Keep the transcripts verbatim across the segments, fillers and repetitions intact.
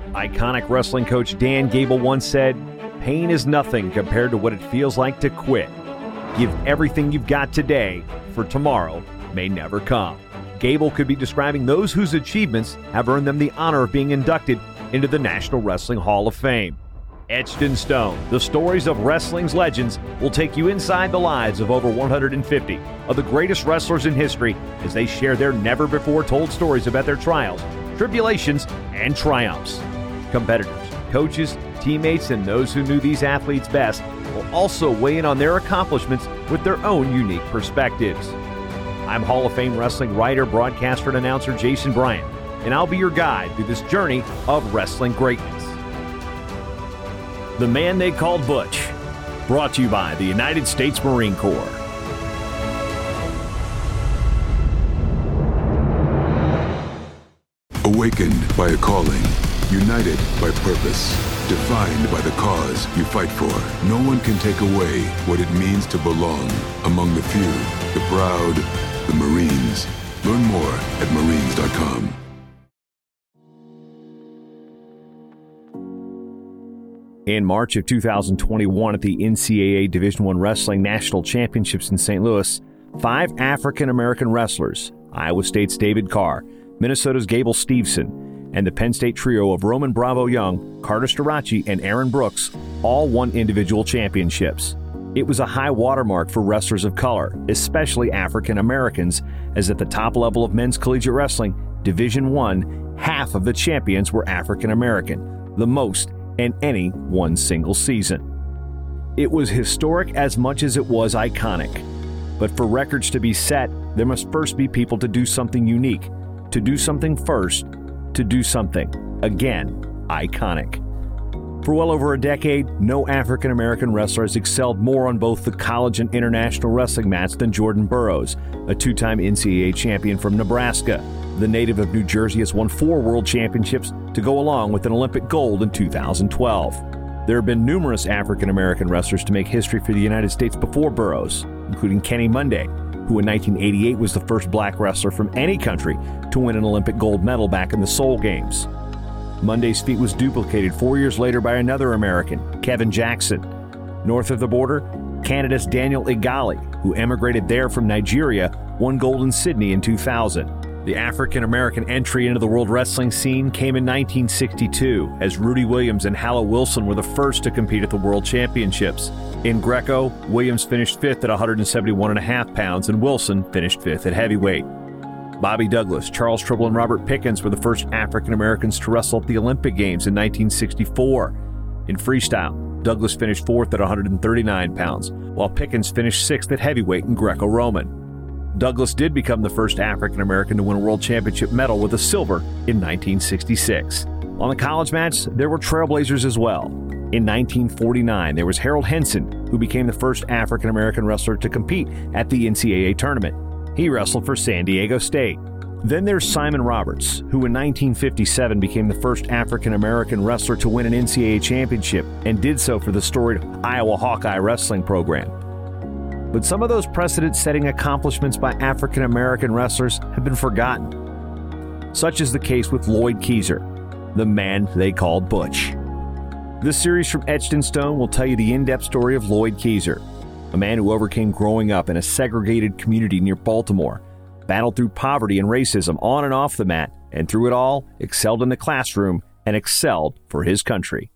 Iconic wrestling coach Dan Gable once said, "Pain is nothing compared to what it feels like to quit. Give everything you've got today, for tomorrow may never come." Gable could be describing those whose achievements have earned them the honor of being inducted into the National Wrestling Hall of Fame. Etched in Stone, the stories of wrestling's legends will take you inside the lives of over one hundred fifty of the greatest wrestlers in history as they share their never-before-told stories about their trials, tribulations, and triumphs. Competitors, coaches, teammates, and those who knew these athletes best will also weigh in on their accomplishments with their own unique perspectives. I'm Hall of Fame wrestling writer, broadcaster, and announcer Jason Bryant, and I'll be your guide through this journey of wrestling greatness. The Man They Called Butch, brought to you by the United States Marine Corps. Awakened by a calling, united by purpose, defined by the cause you fight for. No one can take away what it means to belong among the few, the proud, the Marines. Learn more at marines dot com. In March of two thousand twenty-one at the N C double A Division I Wrestling National Championships in Saint Louis, five African-American wrestlers, Iowa State's David Carr, Minnesota's Gable Steveson, and the Penn State trio of Roman Bravo Young, Carter Starace, and Aaron Brooks, all won individual championships. It was a high watermark for wrestlers of color, especially African-Americans, as at the top level of men's collegiate wrestling, Division I, half of the champions were African-American, the most in any one single season. It was historic as much as it was iconic. But for records to be set, there must first be people to do something unique, to do something first, to do something, again, iconic. For well over a decade, no African-American wrestler has excelled more on both the college and international wrestling mats than Jordan Burroughs, a two-time N C double A champion from Nebraska. The native of New Jersey has won four world championships to go along with an Olympic gold in two thousand twelve. There have been numerous African-American wrestlers to make history for the United States before Burroughs, including Kenny Monday, who in nineteen eighty-eight was the first black wrestler from any country to win an Olympic gold medal back in the Seoul Games. Monday's feat was duplicated four years later by another American, Kevin Jackson. North of the border, Canada's Daniel Igali, who emigrated there from Nigeria, won gold in Sydney in two thousand. The African-American entry into the world wrestling scene came in nineteen sixty-two, as Rudy Williams and Hallow Wilson were the first to compete at the World Championships. In Greco, Williams finished fifth at one hundred seventy-one point five pounds, and Wilson finished fifth at heavyweight. Bobby Douglas, Charles Tribble, and Robert Pickens were the first African-Americans to wrestle at the Olympic Games in nineteen sixty-four. In freestyle, Douglas finished fourth at one hundred thirty-nine pounds, while Pickens finished sixth at heavyweight in Greco-Roman. Douglas did become the first African-American to win a world championship medal with a silver in nineteen sixty-six. On the college mats, there were trailblazers as well. In nineteen forty-nine, there was Harold Henson, who became the first African-American wrestler to compete at the N C double A tournament. He wrestled for San Diego State. Then there's Simon Roberts, who in nineteen fifty-seven became the first African-American wrestler to win an N C double A championship and did so for the storied Iowa Hawkeye wrestling program. But some of those precedent-setting accomplishments by African-American wrestlers have been forgotten. Such is the case with Lloyd Keezer, the man they called Butch. This series from Etched in Stone will tell you the in-depth story of Lloyd Keezer, a man who overcame growing up in a segregated community near Baltimore, battled through poverty and racism on and off the mat, and through it all, excelled in the classroom and excelled for his country.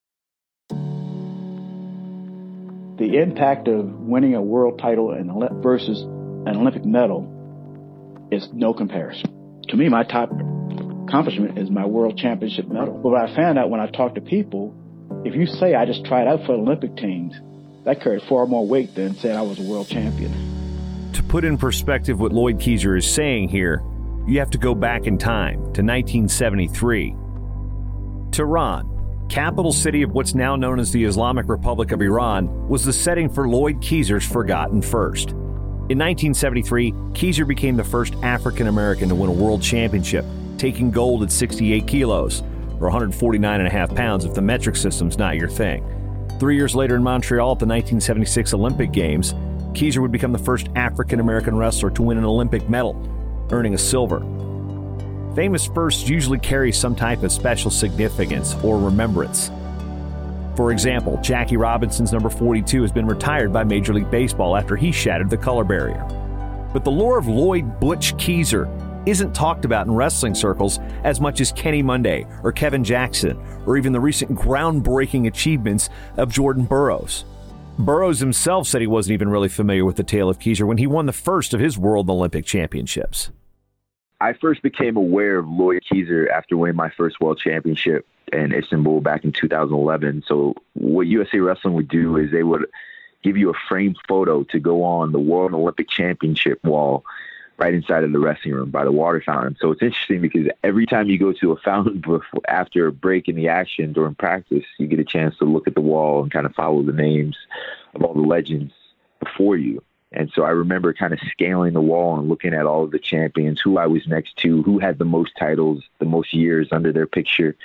The impact of winning a world title and versus an Olympic medal is no comparison. To me, my top accomplishment is my world championship medal. But what I found out when I talked to people, if you say I just tried out for Olympic teams, that carries far more weight than saying I was a world champion. To put in perspective what Lloyd Keezer is saying here, you have to go back in time to nineteen seventy-three. Tehran, capital city of what's now known as the Islamic Republic of Iran, was the setting for Lloyd Keezer's Forgotten First. In nineteen seventy-three, Keezer became the first African-American to win a world championship, taking gold at sixty-eight kilos, or one hundred forty-nine and a half pounds if the metric system's not your thing. Three years later in Montreal at the nineteen seventy-six Olympic Games, Keezer would become the first African-American wrestler to win an Olympic medal, earning a silver. famous firsts usually carry some type of special significance or remembrance. For example, Jackie Robinson's number forty-two has been retired by Major League Baseball after he shattered the color barrier. But the lore of Lloyd "Butch" Keezer isn't talked about in wrestling circles as much as Kenny Monday or Kevin Jackson or even the recent groundbreaking achievements of Jordan Burroughs. Burroughs himself said he wasn't even really familiar with the tale of Keezer when he won the first of his World Olympic Championships. I first became aware of Lloyd Keezer after winning my first World Championship in Istanbul back in two thousand eleven. So what U S A Wrestling would do is they would give you a framed photo to go on the World Olympic Championship wall right inside of the wrestling room by the water fountain. So it's interesting because every time you go to a fountain before, after a break in the action during practice, you get a chance to look at the wall and kind of follow the names of all the legends before you. And so I remember kind of scaling the wall and looking at all of the champions, who I was next to, who had the most titles, the most years under their picture.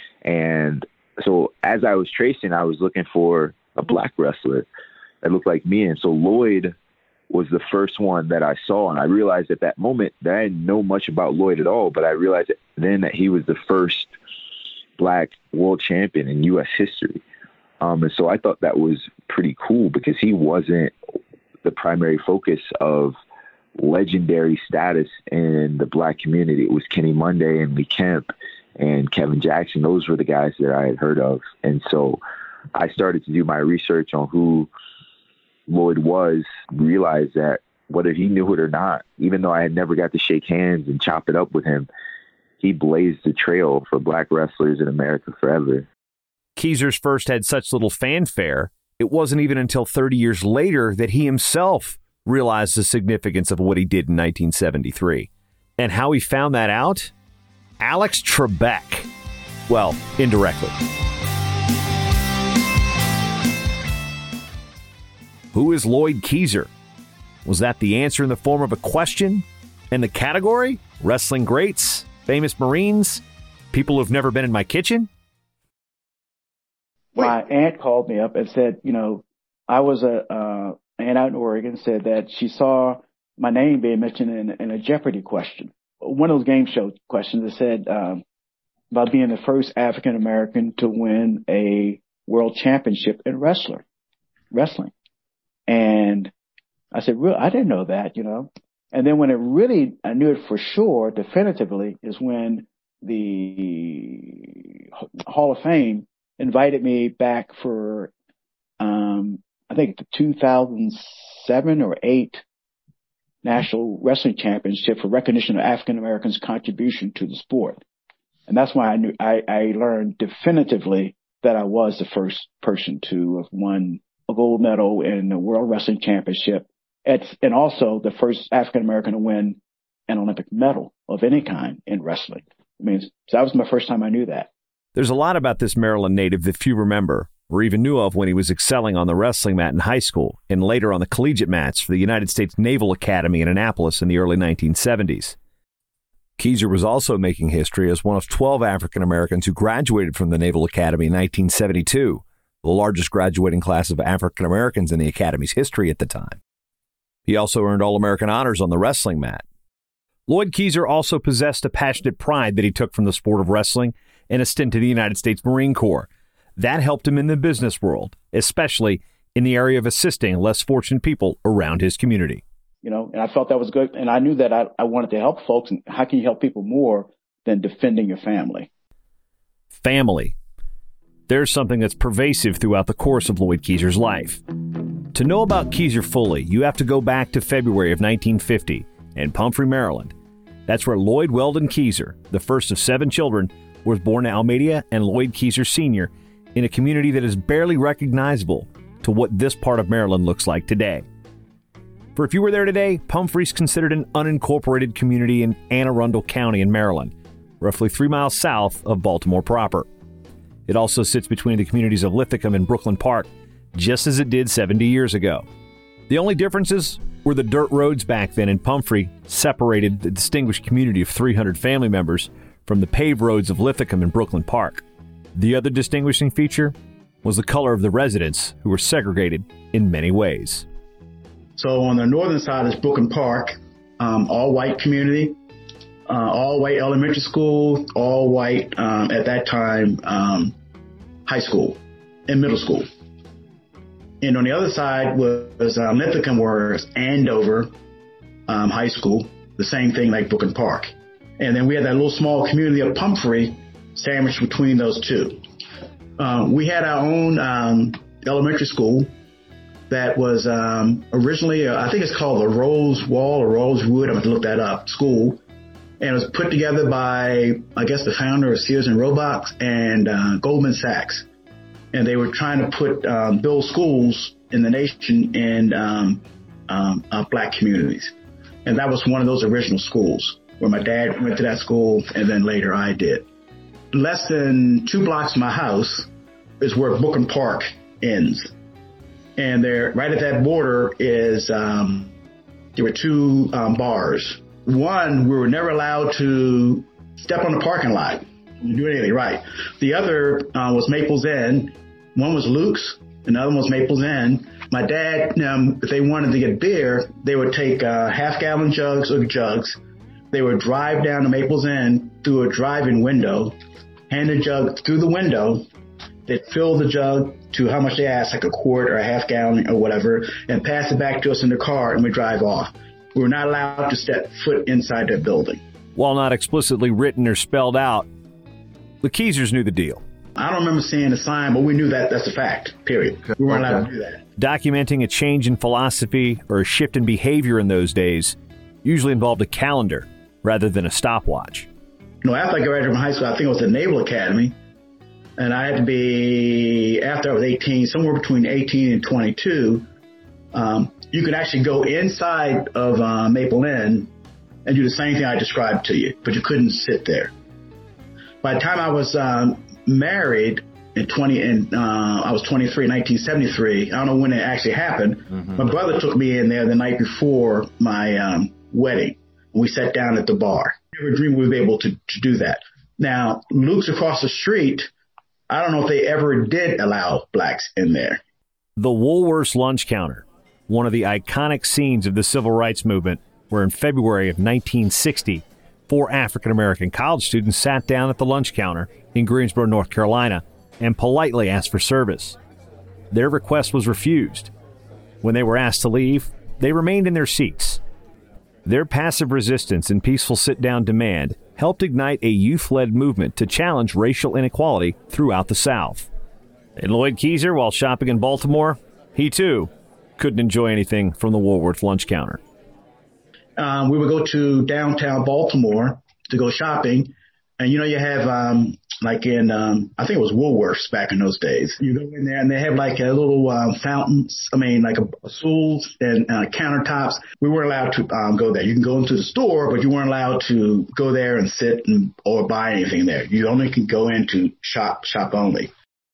And so as I was tracing, I was looking for a black wrestler that looked like me. And so Lloyd was the first one that I saw. And I realized at that moment that I didn't know much about Lloyd at all, but I realized then that he was the first black world champion in U S history. Um, and so I thought that was pretty cool because he wasn't the primary focus of legendary status in the black community. It was Kenny Monday and Lee Kemp and Kevin Jackson. Those were the guys that I had heard of. And so I started to do my research on who Lloyd was, realized that whether he knew it or not, even though I had never got to shake hands and chop it up with him, he blazed the trail for black wrestlers in America forever. Keezer's first had such little fanfare, it wasn't even until thirty years later that he himself realized the significance of what he did in nineteen seventy-three. And how he found that out? Alex Trebek. Well, indirectly. Who is Lloyd Keezer? Was that the answer in the form of a question? And the category? Wrestling greats? Famous Marines? People who've never been in my kitchen? My aunt called me up and said, you know, I was a uh, aunt out in Oregon, said that she saw my name being mentioned in, in a Jeopardy question. One of those game show questions that said um, about being the first African American to win a world championship in wrestler, wrestling. And I said, real, I didn't know that, you know. And then when it really, I knew it for sure, definitively, is when the Hall of Fame invited me back for, um, I think the two thousand seven or eight National Wrestling Championship for recognition of African Americans' contribution to the sport. And that's why I knew, I, I learned definitively that I was the first person to have won a gold medal in the World Wrestling Championship. It's, and also the first African American to win an Olympic medal of any kind in wrestling. I mean, so that was my first time I knew that. There's a lot about this Maryland native that few remember or even knew of when he was excelling on the wrestling mat in high school and later on the collegiate mats for the United States Naval Academy in Annapolis in the early nineteen seventies. Keezer was also making history as one of twelve African Americans who graduated from the Naval Academy in nineteen seventy-two, the largest graduating class of African Americans in the Academy's history at the time. He also earned All-American honors on the wrestling mat. Lloyd Keezer also possessed a passionate pride that he took from the sport of wrestling and a stint in the United States Marine Corps. That helped him in the business world, especially in the area of assisting less fortunate people around his community. You know, and I felt that was good. And I knew that I, I wanted to help folks. And how can you help people more than defending your family? Family. There's something that's pervasive throughout the course of Lloyd Keezer's life. To know about Keezer fully, you have to go back to February of nineteen fifty in Pumphrey, Maryland. That's where Lloyd Weldon Keezer, the first of seven children, was born to Almeida and Lloyd Keezer Senior in a community that is barely recognizable to what this part of Maryland looks like today. For if you were there today, Pumphrey's considered an unincorporated community in Anne Arundel County in Maryland, roughly three miles south of Baltimore proper. It also sits between the communities of Lithicum and Brooklyn Park, just as it did seventy years ago. The only differences were the dirt roads back then in Pumphrey separated the distinguished community of three hundred family members from the paved roads of Lithicum and Brooklyn Park. The other distinguishing feature was the color of the residents, who were segregated in many ways. So on the northern side is Brooklyn Park, um, all white community. uh, all-white elementary school, all-white, um, at that time, um, high school and middle school. And on the other side was um, Linthicum was Andover um, High School, the same thing like Brooklyn Park. And then we had that little small community of Pumphrey sandwiched between those two. Uh, we had our own um, elementary school that was um, originally, uh, I think it's called the Rose Wall or Rosewood, I'm going to look that up, school. And it was put together by, I guess, the founder of Sears and Roebuck and uh, Goldman Sachs. And they were trying to put, um, build schools in the nation in um, um, uh, black communities. And that was one of those original schools where my dad went to that school and then later I did. Less than two blocks from my house is where Brooklyn Park ends. And there, right at that border is, um, there were two um, bars. One, we were never allowed to step on the parking lot, do anything right. The other uh, was Maples End. One was Luke's, another one was Maples End. My dad, um, if they wanted to get beer, they would take uh, half-gallon jugs or jugs. They would drive down to Maples End through a drive-in window, hand the jug through the window. They'd fill the jug to how much they asked, like a quart or a half gallon or whatever, and pass it back to us in the car, and we drive off. We were not allowed to step foot inside that building. While not explicitly written or spelled out, the Keezers knew the deal. I don't remember seeing the sign, but we knew that that's a fact, period. We weren't allowed to do that. Documenting a change in philosophy or a shift in behavior in those days usually involved a calendar rather than a stopwatch. You know, after I graduated from high school, I think it was the Naval Academy, and I had to be, after I was eighteen, somewhere between eighteen and twenty-two, um, you could actually go inside of uh, Maple Inn and do the same thing I described to you, but you couldn't sit there. By the time I was um, married in twenty, and uh, I was twenty-three in nineteen seventy-three. I don't know when it actually happened. Mm-hmm. My brother took me in there the night before my um, wedding. We sat down at the bar. I never dreamed we'd be able to, to do that. Now, Luke's across the street. I don't know if they ever did allow blacks in there. The Woolworths lunch counter, one of the iconic scenes of the civil rights movement, where in February of nineteen sixty, four African-American college students sat down at the lunch counter in Greensboro, North Carolina, and politely asked for service. Their request was refused. When they were asked to leave, they remained in their seats. Their passive resistance and peaceful sit-down demand helped ignite a youth-led movement to challenge racial inequality throughout the South. And Lloyd Keezer, while shopping in Baltimore, he too couldn't enjoy anything from the Woolworth lunch counter. Um, we would go to downtown Baltimore to go shopping. And, you know, you have, um, like in, um, I think it was Woolworths back in those days. You go in there and they have like a little um, fountains, I mean, like a, a stools and uh, countertops. We weren't allowed to um, go there. You can go into the store, but you weren't allowed to go there and sit and, or buy anything there. You only can go in to shop, shop only.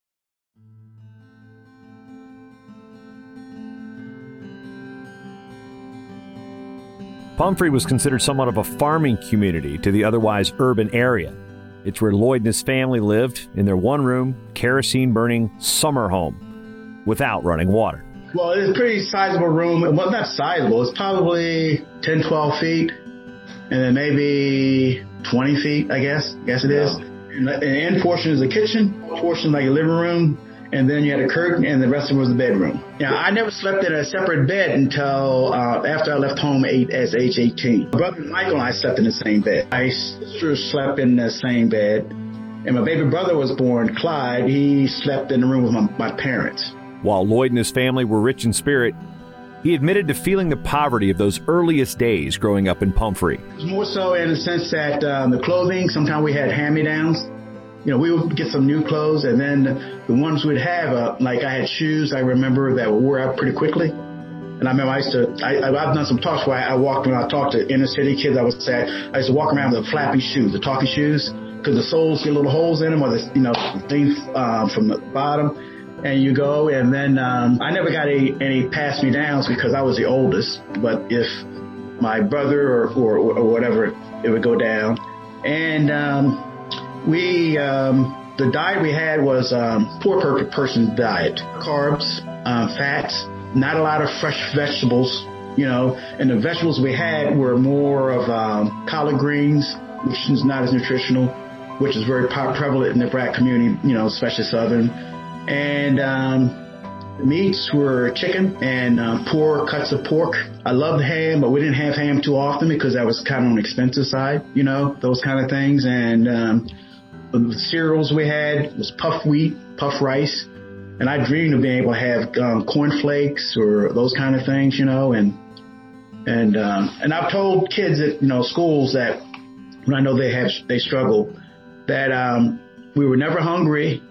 Pumphrey was considered somewhat of a farming community to the otherwise urban area. It's where Lloyd and his family lived in their one-room, kerosene-burning summer home without running water. Well, it's a pretty sizable room. Well, not sizable. It's probably ten, twelve feet, and then maybe twenty feet, I guess. I guess it is. And the end portion is the kitchen, portion like a living room, and then you had a curtain, and the rest of it was the bedroom. Now, I never slept in a separate bed until uh, after I left home at as age eighteen. My brother Michael and I slept in the same bed. My sister slept in the same bed, and my baby brother was born, Clyde. He slept in the room with my, my parents. While Lloyd and his family were rich in spirit, he admitted to feeling the poverty of those earliest days growing up in Pumphrey. It was more so in the sense that um, the clothing, sometimes we had hand-me-downs. You know, we would get some new clothes, and then the ones we'd have, uh, like I had shoes, I remember, that would wear out pretty quickly. And I remember I used to, I, I've done some talks where I, I walked, when I talked to inner city kids, I would say, I used to walk around with the flappy shoes, the talkie shoes, because the soles get little holes in them, or the, you know, things um, from the bottom. And you go, and then um, I never got any, any pass-me-downs because I was the oldest. But if my brother or, or, or whatever, it would go down. And um, we, um, the diet we had was um, poor per- person's diet. Carbs, um, fats, not a lot of fresh vegetables, you know, and the vegetables we had were more of um, collard greens, which is not as nutritional, which is very prevalent in the black community, you know, especially Southern. And um, the meats were chicken and uh, poor cuts of pork. I loved ham, but we didn't have ham too often because that was kind of on the expensive side, you know, those kind of things. And um, the cereals we had was puff wheat, puff rice. And I dreamed of being able to have um, cornflakes or those kind of things, you know. And and um, and I've told kids at, you know, schools that when I know they have they struggle, that um, we were never hungry.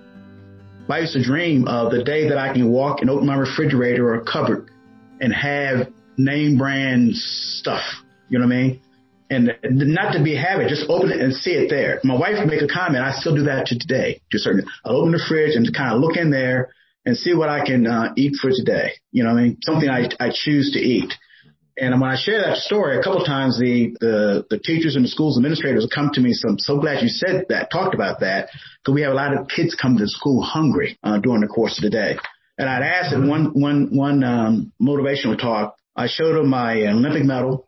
I used to dream of the day that I can walk and open my refrigerator or cupboard and have name brand stuff, you know what I mean? And not to be a habit, just open it and see it there. My wife would make a comment. I still do that to today. To certain, I'll open the fridge and kind of look in there and see what I can uh, eat for today. You know what I mean? Something I, I choose to eat. And when I share that story, a couple of times the, the, the teachers and the school's administrators will come to me. So I'm so glad you said that, talked about that, because we have a lot of kids come to school hungry uh, during the course of the day. And I'd asked in one, one, one um, motivational talk, I showed them my Olympic medal,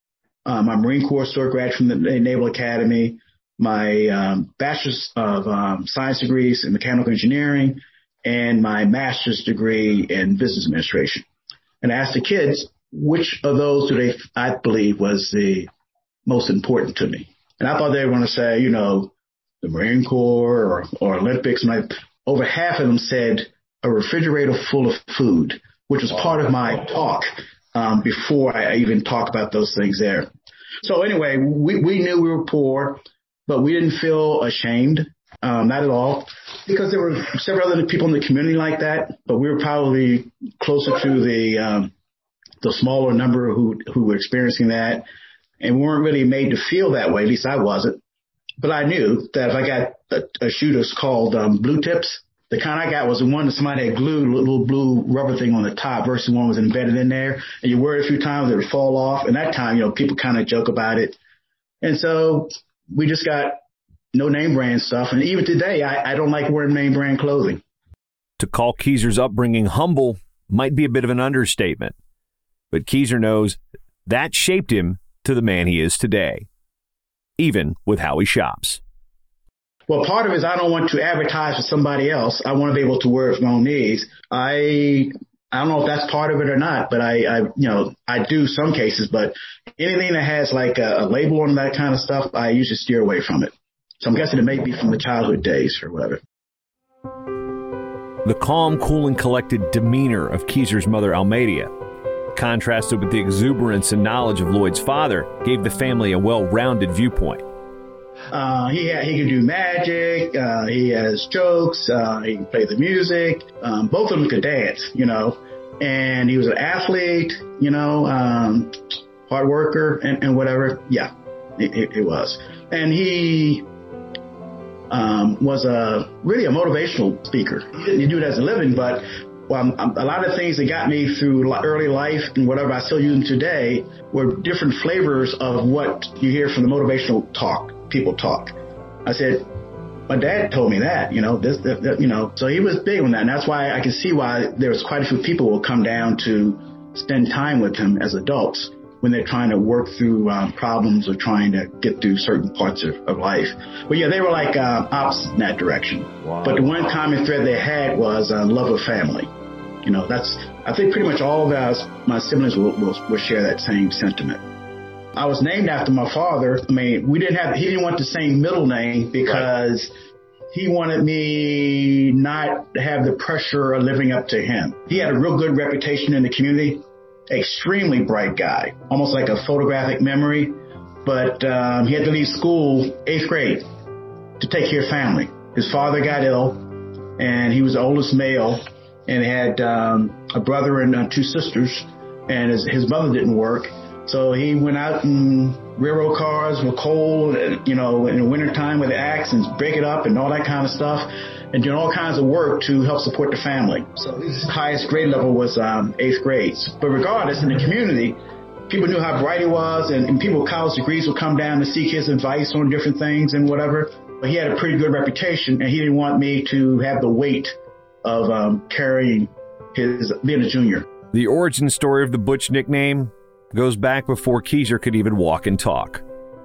uh, my Marine Corps Sword grad from the Naval Academy, my um, bachelor's of um, science degrees in mechanical engineering, and my master's degree in business administration. And I asked the kids, which of those do they, I believe, was the most important to me? And I thought they were going to say, you know, the Marine Corps or, or Olympics. And I, over half of them said a refrigerator full of food, which was part of my talk um, before I even talk about those things there. So anyway, we, we knew we were poor, but we didn't feel ashamed, um, not at all, because there were several other people in the community like that, but we were probably closer to the um, the smaller number who who were experiencing that, and we weren't really made to feel that way. At least I wasn't. But I knew that if I got a, a shoe that's called um, blue tips, the kind I got was the one that somebody had glued a little blue rubber thing on the top versus one was embedded in there. And you wear it a few times, it would fall off. And that time, you know, people kind of joke about it. And so we just got no name brand stuff. And even today, I, I don't like wearing name brand clothing. To call Keezer's upbringing humble might be a bit of an understatement. But Keezer knows that shaped him to the man he is today, even with how he shops. Well, part of it is I don't want to advertise for somebody else. I want to be able to wear it for my own needs. I I don't know if that's part of it or not, but I, I you know, I do some cases. But anything that has like a, a label on that kind of stuff, I usually steer away from it. So I'm guessing it may be from the childhood days or whatever. The calm, cool, and collected demeanor of Keezer's mother, Almeida, contrasted with the exuberance and knowledge of Lloyd's father, gave the family a well-rounded viewpoint. Uh, he had, he could do magic. Uh, he has jokes. Uh, he can play the music. Um, both of them could dance, you know. And he was an athlete, you know, um, hard worker and, and whatever. Yeah, it, it, it was. And he um, was a really a motivational speaker. He didn't do it as a living, but Well, a lot of things that got me through early life and whatever I still use them today were different flavors of what you hear from the motivational talk, people talk. I said, my dad told me that, you know, this, that, that, you know, so he was big on that. And that's why I can see why there was quite a few people who will come down to spend time with him as adults when they're trying to work through um, problems or trying to get through certain parts of, of life. But yeah, they were like uh, opposite in that direction. Wow. But the one common thread they had was uh, love of family. You know, that's, I think pretty much all of us, my siblings will, will, will share that same sentiment. I was named after my father. I mean, we didn't have, he didn't want the same middle name because right. he wanted me not to have the pressure of living up to him. He had a real good reputation in the community, extremely bright guy, almost like a photographic memory. But um, he had to leave school eighth grade to take care of family. His father got ill and he was the oldest male. And had um, a brother and uh, two sisters, and his, his mother didn't work. So he went out in railroad cars with coal, you know, in the wintertime with the axe and break it up and all that kind of stuff, and doing all kinds of work to help support the family. So his highest grade level was um, eighth grade. But regardless, in the community, people knew how bright he was, and, and people with college degrees would come down to seek his advice on different things and whatever. But he had a pretty good reputation, and he didn't want me to have the weight of um, carrying his, being a junior. The origin story of the Butch nickname goes back before Keezer could even walk and talk.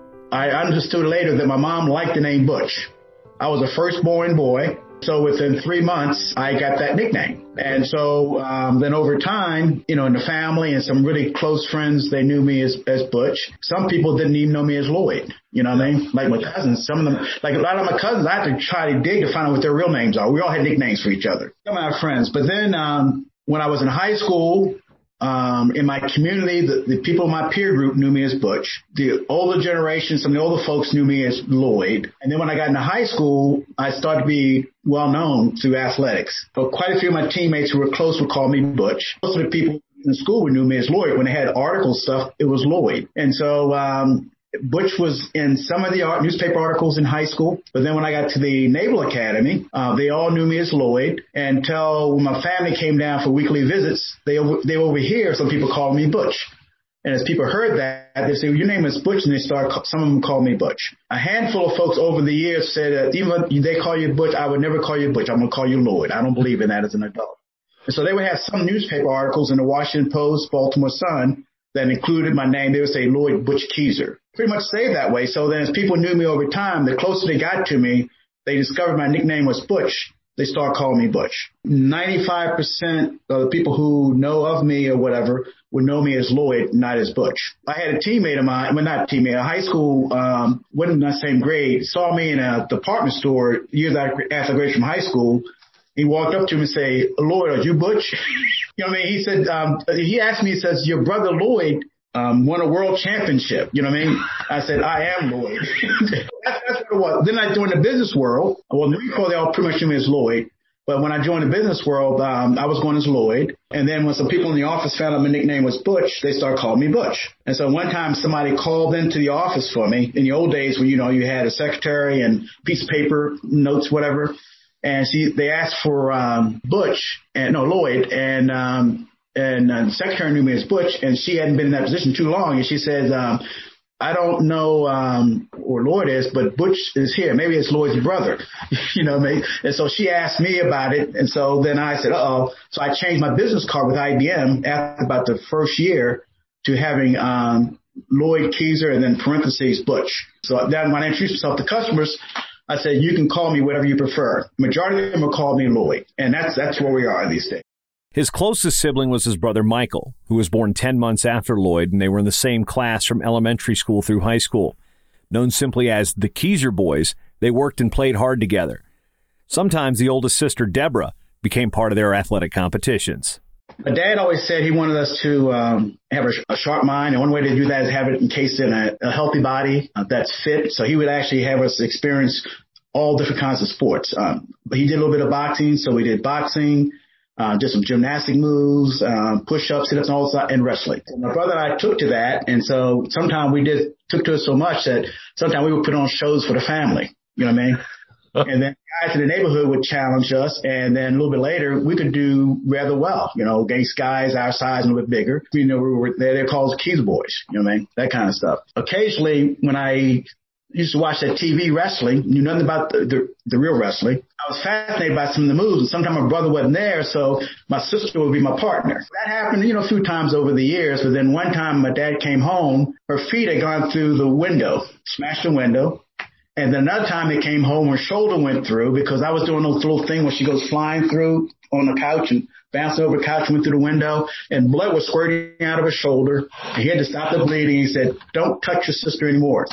I understood later that my mom liked the name Butch. I was a firstborn boy, so within three months, I got that nickname. And so um, then over time, you know, in the family and some really close friends, they knew me as, as Butch. Some people didn't even know me as Lloyd. You know what I mean? Like my cousins, some of them, like a lot of my cousins, I had to try to dig to find out what their real names are. We all had nicknames for each other. Some of my friends. But then um, when I was in high school, Um, in my community, the, the people in my peer group knew me as Butch. The older generation, some of the older folks knew me as Lloyd. And then when I got into high school, I started to be well known through athletics. But quite a few of my teammates who were close would call me Butch. Most of the people in school knew me as Lloyd. When they had article stuff, it was Lloyd. And so um, Butch was in some of the art, newspaper articles in high school. But then when I got to the Naval Academy, uh, they all knew me as Lloyd. Until when my family came down for weekly visits, they they were over here. Some people called me Butch. And as people heard that, they say, well, your name is Butch. And they start, some of them called me Butch. A handful of folks over the years said that even if they call you Butch, I would never call you Butch. I'm going to call you Lloyd. I don't believe in that as an adult. And so they would have some newspaper articles in the Washington Post, Baltimore Sun, that included my name. They would say Lloyd Butch Keezer. Pretty much stayed that way. So then as people knew me over time, the closer they got to me, they discovered my nickname was Butch. They started calling me Butch. ninety-five percent of the people who know of me or whatever would know me as Lloyd, not as Butch. I had a teammate of mine, well, not a teammate, a high school, um, wasn't in the same grade, saw me in a department store years after I graduated from high school. He walked up to me and say, Lloyd, are you Butch? You know what I mean? He said, um, he asked me, he says, your brother Lloyd um, won a world championship. You know what I mean? I said, I am Lloyd. that's, that's what it was. Then I joined the business world. Well, the Marine Corps, they all pretty much knew me as Lloyd. But when I joined the business world, um, I was going as Lloyd. And then when some people in the office found out my nickname was Butch, they started calling me Butch. And so one time somebody called into the office for me in the old days when, you know, you had a secretary and piece of paper, notes, whatever. And she, they asked for um, Butch, and no, Lloyd, and um, and uh, the secretary knew me as Butch, and she hadn't been in that position too long. And she said, um, I don't know um, where Lloyd is, but Butch is here. Maybe it's Lloyd's brother, you know what I mean? And so she asked me about it, and so then I said, uh-oh. So I changed my business card with I B M after about the first year to having um, Lloyd Keezer and then parentheses Butch. So then when I introduced myself to customers, I said, you can call me whatever you prefer. Majority of them will call me Lloyd. And that's that's where we are these days. His closest sibling was his brother Michael, who was born ten months after Lloyd, and they were in the same class from elementary school through high school. Known simply as the Keezer Boys, they worked and played hard together. Sometimes the oldest sister, Deborah, became part of their athletic competitions. My dad always said he wanted us to um, have a, a sharp mind, and one way to do that is have it encased in a, a healthy body uh, that's fit. So he would actually have us experience all different kinds of sports. Um, he did a little bit of boxing, so we did boxing, uh, did some gymnastic moves, um, push-ups, sit-ups, and all that, and wrestling. So my brother and I took to that, and so sometimes we did took to it so much that sometimes we would put on shows for the family. You know what I mean? And then guys in the neighborhood would challenge us, and then a little bit later, we could do rather well, you know, against guys our size and a little bit bigger. You know, we were, they're, they're called Keezer Boys, you know what I mean? That kind of stuff. Occasionally, when I used to watch that T V wrestling, knew nothing about the, the, the real wrestling, I was fascinated by some of the moves, and sometimes my brother wasn't there, so my sister would be my partner. That happened, you know, a few times over the years, but then one time my dad came home, her feet had gone through the window, smashed the window. And then another time it came home, her shoulder went through because I was doing those little thing where she goes flying through on the couch and bouncing over the couch, went through the window, and blood was squirting out of her shoulder. And he had to stop the bleeding. He said, don't touch your sister anymore.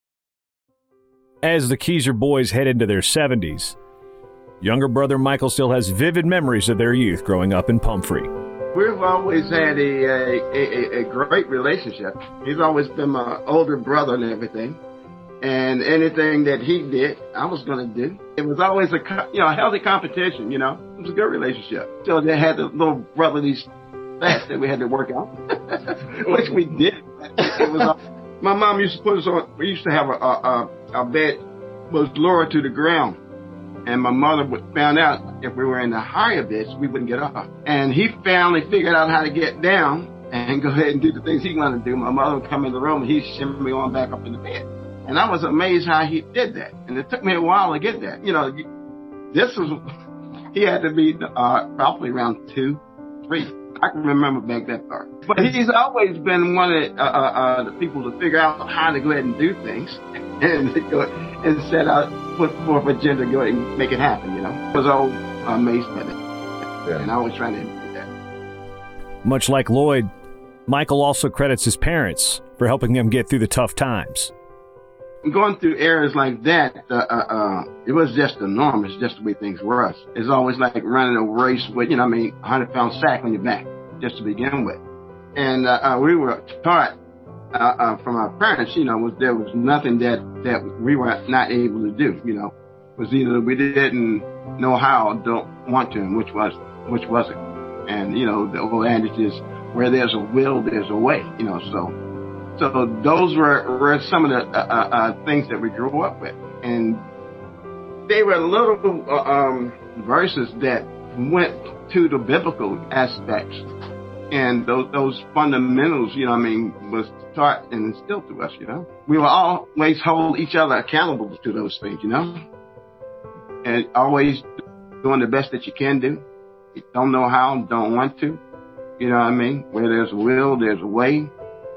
As the Keezer Boys head into their seventies, younger brother Michael still has vivid memories of their youth growing up in Pumphrey. We've always had a, a, a, a great relationship. He's always been my older brother and everything. And anything that he did, I was going to do. It was always a, you know, a healthy competition, you know. It was a good relationship. So they had the little brotherly stats that we had to work out, which we did. It was all, my mom used to put us on, we used to have a, a, a bed was lower to the ground. And my mother found out if we were in the higher beds, we wouldn't get up. And he finally figured out how to get down and go ahead and do the things he wanted to do. My mother would come in the room and he'd shimmy me on back up in the bed. And I was amazed how he did that. And it took me a while to get that. You know, this was, he had to be uh, probably around two, three. I can remember back that far. But he's always been one of the, uh, uh, the people to figure out how to go ahead and do things and go and set out, put forth a agenda, go ahead and make it happen, you know. I was always amazed by that. Yeah. And I was trying to imitate that. Much like Lloyd, Michael also credits his parents for helping them get through the tough times. Going through areas like that, uh, uh, uh, it was just the norm. It's just the way things were. It's always like running a race with, you know, I mean, a hundred pound sack on your back, just to begin with. And uh, uh, we were taught uh, uh, from our parents, you know, was there was nothing that, that we were not able to do, you know. It was either we didn't know how or don't want to, and which was, which wasn't. And, you know, the old adage is, where there's a will, there's a way, you know, so. So those were, were some of the uh, uh, things that we grew up with. And they were little uh, um, verses that went to the biblical aspects. And those, those fundamentals, you know, I mean, was taught and instilled to us, you know. We will always hold each other accountable to those things, you know. And always doing the best that you can do. You don't know how, don't want to. You know what I mean? Where there's a will, there's a way.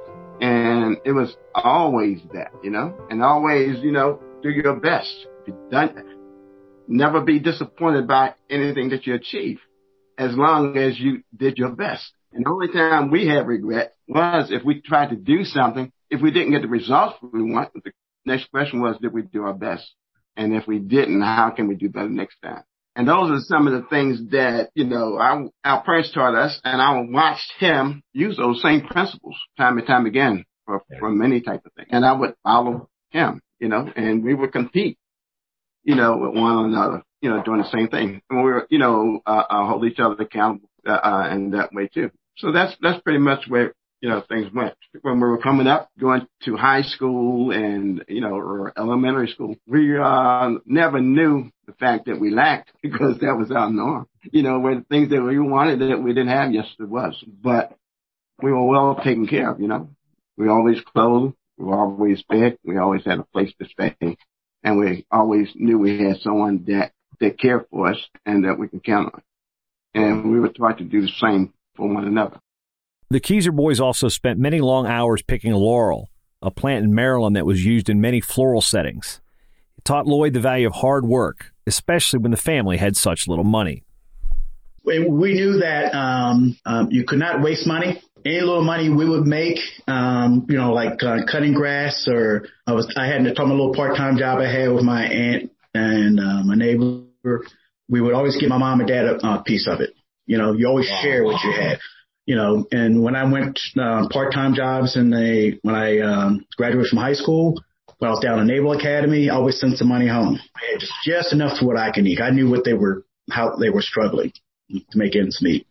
And it was always that, you know, and always, you know, do your best. If you done, never be disappointed by anything that you achieve, as long as you did your best. And the only time we had regret was if we tried to do something, if we didn't get the results we want. The next question was, did we do our best? And if we didn't, how can we do better next time? And those are some of the things that, you know, our, our parents taught us, and I watched him use those same principles time and time again for, for many type of things. And I would follow him, you know, and we would compete, you know, with one another, you know, doing the same thing. And we were, you know, uh, uh, hold each other accountable uh, uh, in that way too. So that's, that's pretty much where, you know, things went. When we were coming up, going to high school and, you know, or elementary school, we uh, never knew the fact that we lacked, because that was our norm. You know, where the things that we wanted that we didn't have, yes, it was. But we were well taken care of, you know. We always clothed, we were always fed, we always had a place to stay, and we always knew we had someone that, that cared for us and that we could count on. And we were taught to do the same for one another. The Keyser boys also spent many long hours picking laurel, a plant in Maryland that was used in many floral settings. It taught Lloyd the value of hard work, especially when the family had such little money. We, we knew that um, um, you could not waste money. Any little money we would make, um, you know, like uh, cutting grass, or I was I had to talk my little part-time job I had with my aunt and uh, my neighbor. We would always give my mom and dad a, a piece of it. You know, you always share what you had. You know, and when I went uh, part-time jobs and they, when I um, graduated from high school, when I was down at Naval Academy, I always sent some money home. I had just, just enough for what I could eat. I knew what they were, how they were struggling to make ends meet.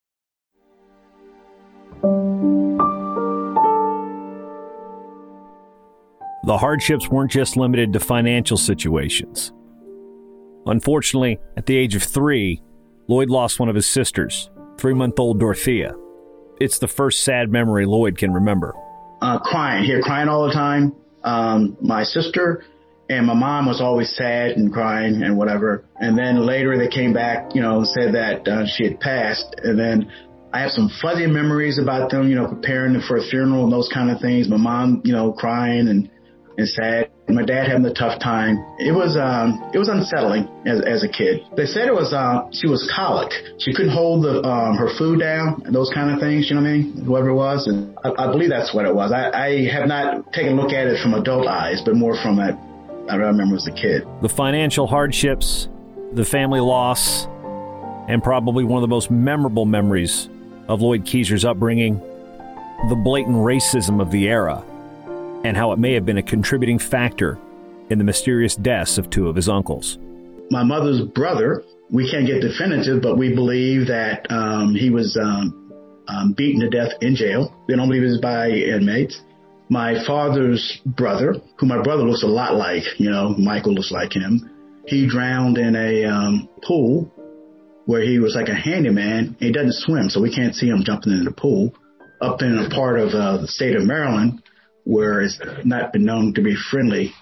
The hardships weren't just limited to financial situations. Unfortunately, at the age of three, Lloyd lost one of his sisters, three-month-old Dorothea. It's the first sad memory Lloyd can remember. Uh, crying, here, crying all the time. Um, my sister and my mom was always sad and crying and whatever. And then later they came back, you know, and said that uh, she had passed. And then I have some fuzzy memories about them, you know, preparing for a funeral and those kind of things. My mom, you know, crying and, and sad. And my dad having a tough time. It was um, it was unsettling as as a kid. They said it was uh, she was colic. She couldn't hold the um, her food down and those kind of things. You know what I mean? Whoever it was, and I, I believe that's what it was. I, I have not taken a look at it from adult eyes, but more from that I remember as a kid. The financial hardships, the family loss, and probably one of the most memorable memories of Lloyd Keyser's upbringing, the blatant racism of the era, and how it may have been a contributing factor in the mysterious deaths of two of his uncles. My mother's brother, we can't get definitive, but we believe that um, he was um, um, beaten to death in jail. We don't believe it was by inmates. My father's brother, who my brother looks a lot like, you know, Michael looks like him, he drowned in a um, pool where he was like a handyman. He doesn't swim, so we can't see him jumping into the pool, up in a part of uh, the state of Maryland where it's not been known to be friendly.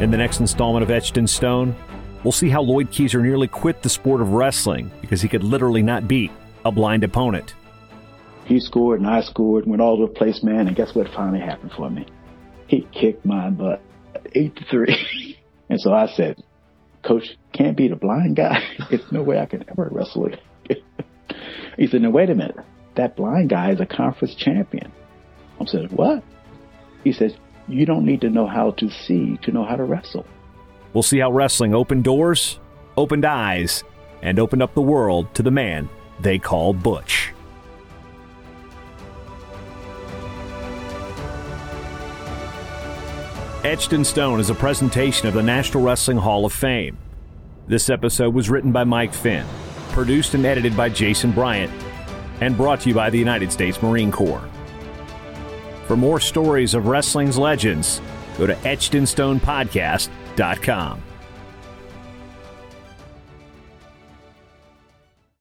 In the next installment of Etched in Stone, we'll see how Lloyd Keezer nearly quit the sport of wrestling because he could literally not beat a blind opponent. He scored and I scored, went all over the place, man, and guess what finally happened for me? He kicked my butt, eight to three. And so I said, Coach, can't beat a blind guy. There's no way I can ever wrestle again. He said, no, wait a minute. That blind guy is a conference champion. I said, what? He says, you don't need to know how to see to know how to wrestle. We'll see how wrestling opened doors, opened eyes, and opened up the world to the man they call Butch. Etched in Stone is a presentation of the National Wrestling Hall of Fame. This episode was written by Mike Finn, produced and edited by Jason Bryant, and brought to you by the United States Marine Corps. For more stories of wrestling's legends, go to etched in stone podcast dot com.